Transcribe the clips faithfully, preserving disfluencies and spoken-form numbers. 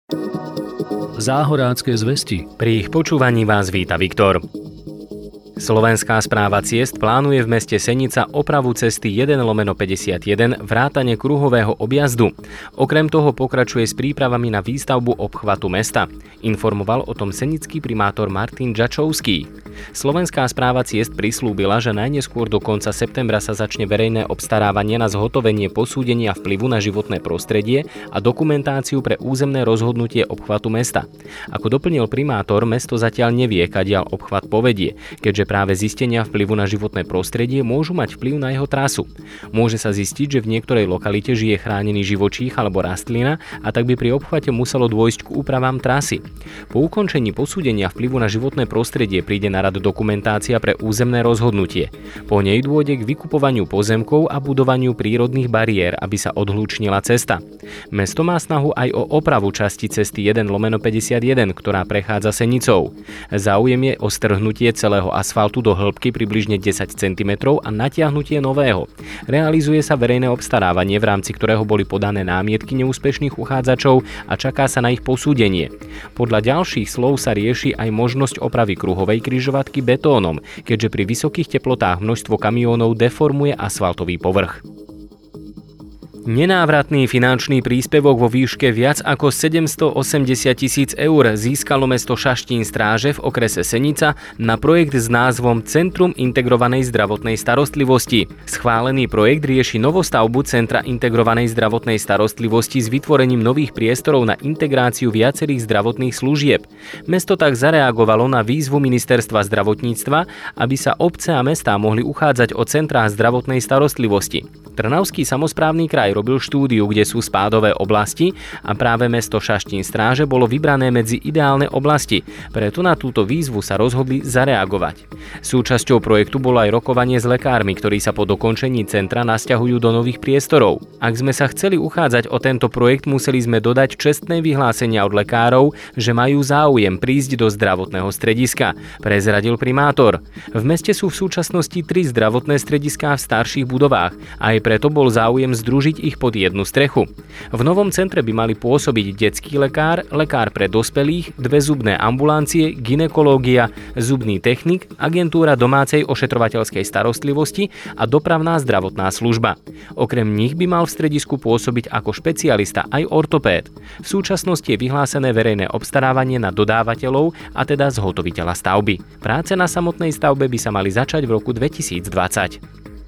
Záhorácké zvesti. Pri ich počúvaní vás víta Viktor. Slovenská správa ciest plánuje v meste Senica opravu cesty jeden lomeno päťdesiatjeden vrátane kruhového objazdu. Okrem toho pokračuje s prípravami na výstavbu obchvatu mesta. Informoval o tom senický primátor Martin Džačovský. Slovenská správa ciest prislúbila, že najneskôr do konca septembra sa začne verejné obstarávanie na zhotovenie posúdenia vplyvu na životné prostredie a dokumentáciu pre územné rozhodnutie obchvatu mesta. Ako doplnil primátor, mesto zatiaľ nevie, kadiaľ obchvat povedie, keďže práve zistenia vplyvu na životné prostredie môžu mať vplyv na jeho trasu. Môže sa zistiť, že v niektorej lokalite žije chránený živočích alebo rastlina a tak by pri obchvate muselo dôjsť k úpravám trasy. Po ukončení posúdenia vplyvu na životné prostredie príde na rad dokumentácia pre územné rozhodnutie. Po nej dôjde k vykupovaniu pozemkov a budovaniu prírodných bariér, aby sa odhlúčnila cesta. Mesto má snahu aj o opravu časti cesty jeden lomeno päťdesiatjeden, ktorá prechádza Senicou. Záujem je o strhnutie celého asfaltu do hĺbky približne desať centimetrov a natiahnutie nového. Realizuje sa verejné obstarávanie, v rámci ktorého boli podané námietky neúspešných uchádzačov a čaká sa na ich posúdenie. Podľa ďalších slov sa rieši aj možnosť opravy kruhovej križovatky betónom, keďže pri vysokých teplotách množstvo kamiónov deformuje asfaltový povrch. Nenávratný finančný príspevok vo výške viac ako sedemstoosemdesiat tisíc eur získalo mesto Šaštín Stráže v okrese Senica na projekt s názvom Centrum integrovanej zdravotnej starostlivosti. Schválený projekt rieši novostavbu Centra integrovanej zdravotnej starostlivosti s vytvorením nových priestorov na integráciu viacerých zdravotných služieb. Mesto tak zareagovalo na výzvu Ministerstva zdravotníctva, aby sa obce a mestá mohli uchádzať o centrá zdravotnej starostlivosti. Trnavský samosprávny kraj robil štúdiu, kde sú spádové oblasti a práve mesto Šaštín Stráže bolo vybrané medzi ideálne oblasti, preto na túto výzvu sa rozhodli zareagovať. Súčasťou projektu bolo aj rokovanie s lekármi, ktorí sa po dokončení centra nasťahujú do nových priestorov. Ak sme sa chceli uchádzať o tento projekt, museli sme dodať čestné vyhlásenia od lekárov, že majú záujem prísť do zdravotného strediska, prezradil primátor. V meste sú v súčasnosti tri zdravotné strediská v starších budovách a aj preto bol záujem združiť ich pod jednu strechu. V novom centre by mali pôsobiť detský lekár, lekár pre dospelých, dve zubné ambulancie, gynekológia, zubný technik, agentúra domácej ošetrovateľskej starostlivosti a dopravná zdravotná služba. Okrem nich by mal v stredisku pôsobiť ako špecialista aj ortopéd. V súčasnosti je vyhlásené verejné obstarávanie na dodávateľov a teda zhotoviteľa stavby. Práce na samotnej stavbe by sa mali začať v roku dvetisícdvadsať.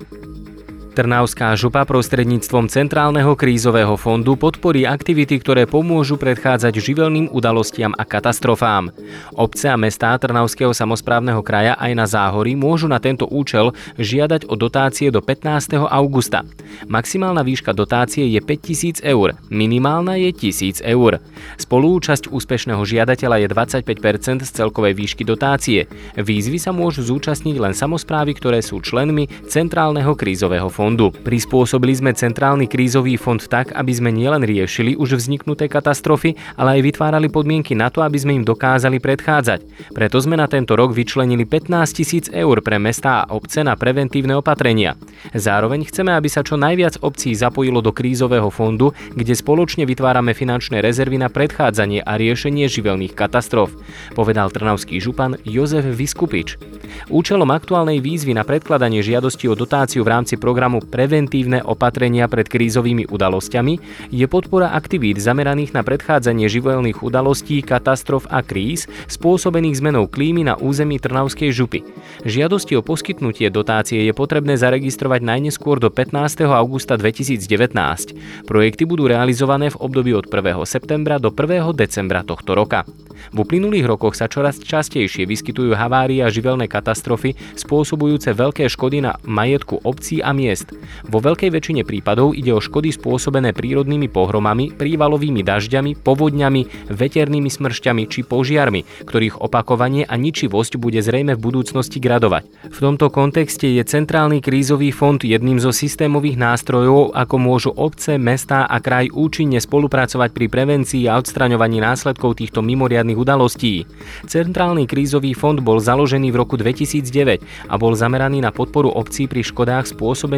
Trnavská župa prostredníctvom Centrálneho krízového fondu podporí aktivity, ktoré pomôžu predchádzať živelným udalostiam a katastrofám. Obce a mestá Trnavského samosprávneho kraja aj na Záhorí môžu na tento účel žiadať o dotácie do pätnásteho augusta. Maximálna výška dotácie je päťtisíc eur, minimálna je tisíc eur. Spoluúčasť úspešného žiadateľa je dvadsaťpäť percent z celkovej výšky dotácie. Výzvy sa môžu zúčastniť len samosprávy, ktoré sú členmi Centrálneho krízového fondu. Fondu. Prispôsobili sme Centrálny krízový fond tak, aby sme nielen riešili už vzniknuté katastrofy, ale aj vytvárali podmienky na to, aby sme im dokázali predchádzať. Preto sme na tento rok vyčlenili pätnásť tisíc eur pre mestá a obce na preventívne opatrenia. Zároveň chceme, aby sa čo najviac obcí zapojilo do krízového fondu, kde spoločne vytvárame finančné rezervy na predchádzanie a riešenie živelných katastrof, povedal trnavský župan Jozef Viskupič. Účelom aktuálnej výzvy na predkladanie žiadosti o dotáciu v rámci programu Preventívne opatrenia pred krízovými udalosťami je podpora aktivít zameraných na predchádzanie živelných udalostí, katastrof a kríz spôsobených zmenou klímy na území Trnavskej župy. Žiadosti o poskytnutie dotácie je potrebné zaregistrovať najneskôr do pätnásteho augusta dvetisícdevätnásť. Projekty budú realizované v období od prvého septembra do prvého decembra tohto roka. V uplynulých rokoch sa čoraz častejšie vyskytujú havárie a živelné katastrofy spôsobujúce veľké škody na majetku obcí a miest. Vo veľkej väčšine prípadov ide o škody spôsobené prírodnými pohromami, prívalovými dažďami, povodňami, veternými smršťami či požiarmi, ktorých opakovanie a ničivosť bude zrejme v budúcnosti gradovať. V tomto kontexte je Centrálny krízový fond jedným zo systémových nástrojov, ako môžu obce, mestá a kraj účinne spolupracovať pri prevencii a odstraňovaní následkov týchto mimoriadnych udalostí. Centrálny krízový fond bol založený v roku dvetisícdeväť a bol zameraný na podporu obcí pri škodách spôsobených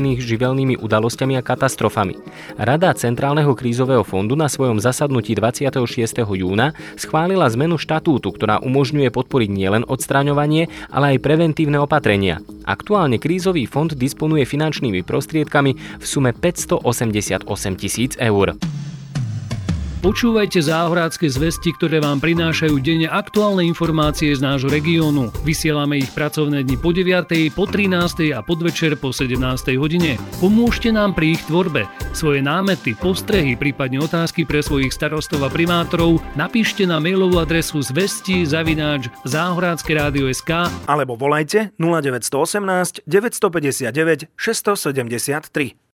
spôsobených živelnými udalosťami a katastrofami. Rada Centrálneho krízového fondu na svojom zasadnutí dvadsiateho šiesteho júna schválila zmenu štatútu, ktorá umožňuje podporiť nielen odstraňovanie, ale aj preventívne opatrenia. Aktuálne krízový fond disponuje finančnými prostriedkami v sume päťstoosemdesiatosem tisíc eur. Počúvajte Záhorádske zvesti, ktoré vám prinášajú denne aktuálne informácie z nášho regiónu. Vysielame ich pracovné dni po deviatej, po trinástej a podvečer po sedemnástej hodine. Pomôžte nám pri ich tvorbe. Svoje námety, postrehy, prípadne otázky pre svojich starostov a primátorov napíšte na mailovú adresu zvesti zavináč záhorádske rádio bodka es ká alebo volajte nula deväť jedna osem deväť päť deväť šesť sedem tri.